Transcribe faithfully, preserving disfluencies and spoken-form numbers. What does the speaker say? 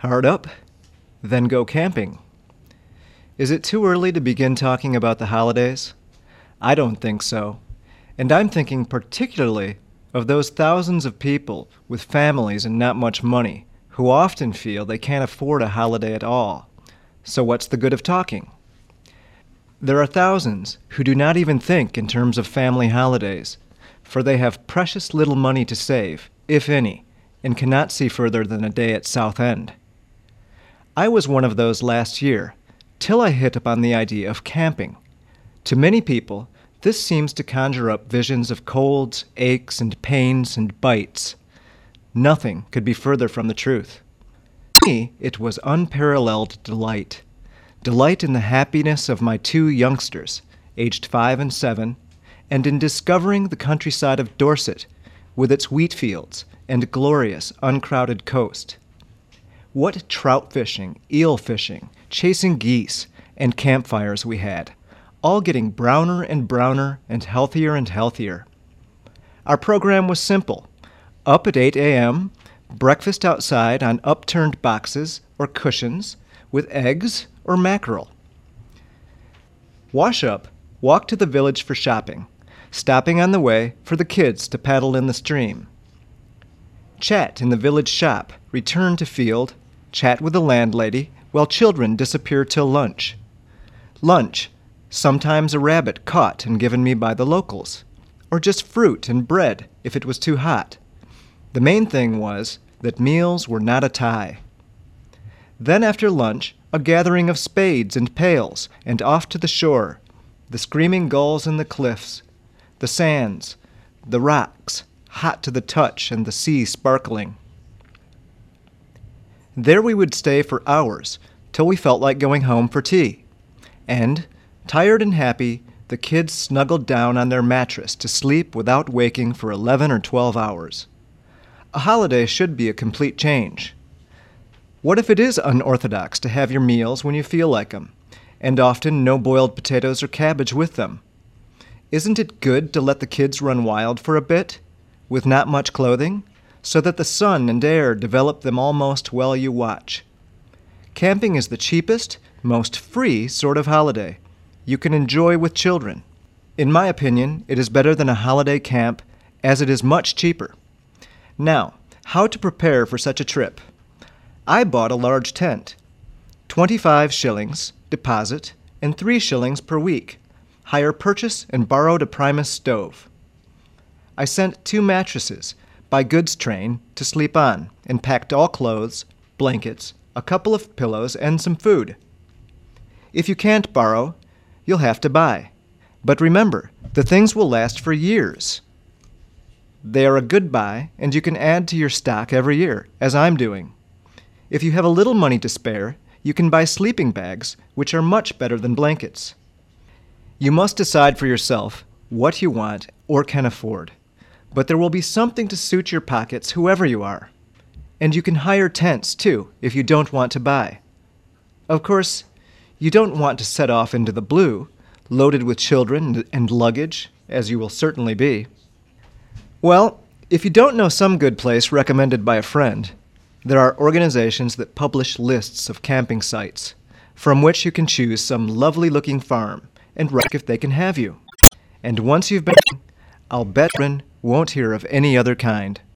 Hard up, then go camping. Is it too early to begin talking about the holidays? I don't think so. And I'm thinking particularly of those thousands of people with families and not much money who often feel they can't afford a holiday at all. So what's the good of talking? There are thousands who do not even think in terms of family holidays, for they have precious little money to save, if any, and cannot see further than a day at Southend. I was one of those last year, till I hit upon the idea of camping. To many people, this seems to conjure up visions of colds, aches, and pains and bites. Nothing could be further from the truth. To me, it was unparalleled delight. Delight in the happiness of my two youngsters, aged five and seven, and in discovering the countryside of Dorset, with its wheat fields and glorious, uncrowded coast. What trout fishing, eel fishing, chasing geese, and campfires we had, all getting browner and browner and healthier and healthier. Our program was simple. Up at eight a.m., breakfast outside on upturned boxes or cushions with eggs or mackerel. Wash up, walk to the village for shopping, stopping on the way for the kids to paddle in the stream. Chat in the village shop, return to field, chat with the landlady while children disappear till lunch. Lunch, sometimes a rabbit caught and given me by the locals, or just fruit and bread if it was too hot. The main thing was that meals were not a tie. Then after lunch, a gathering of spades and pails, and off to the shore, the screaming gulls in the cliffs, the sands, the rocks, hot to the touch and the sea sparkling. There we would stay for hours, till we felt like going home for tea. And, tired and happy, the kids snuggled down on their mattress to sleep without waking for eleven or twelve hours. A holiday should be a complete change. What if it is unorthodox to have your meals when you feel like them, and often no boiled potatoes or cabbage with them? Isn't it good to let the kids run wild for a bit, with not much clothing, so that the sun and air develop them almost while you watch? Camping is the cheapest, most free sort of holiday you can enjoy with children. In my opinion, it is better than a holiday camp, as it is much cheaper. Now, how to prepare for such a trip? I bought a large tent. Twenty-five shillings, deposit, and three shillings per week. Hire purchase and borrowed a Primus stove. I sent two mattresses by goods train to sleep on, and packed all clothes, blankets, a couple of pillows, and some food. If you can't borrow, you'll have to buy. But remember, the things will last for years. They are a good buy, and you can add to your stock every year, as I'm doing. If you have a little money to spare, you can buy sleeping bags, which are much better than blankets. You must decide for yourself what you want or can afford. But there will be something to suit your pockets, whoever you are. And you can hire tents, too, if you don't want to buy. Of course, you don't want to set off into the blue, loaded with children and luggage, as you will certainly be. Well, if you don't know some good place recommended by a friend, there are organizations that publish lists of camping sites, from which you can choose some lovely-looking farm and write if they can have you. And once you've been, I'll bet you won't hear of any other kind.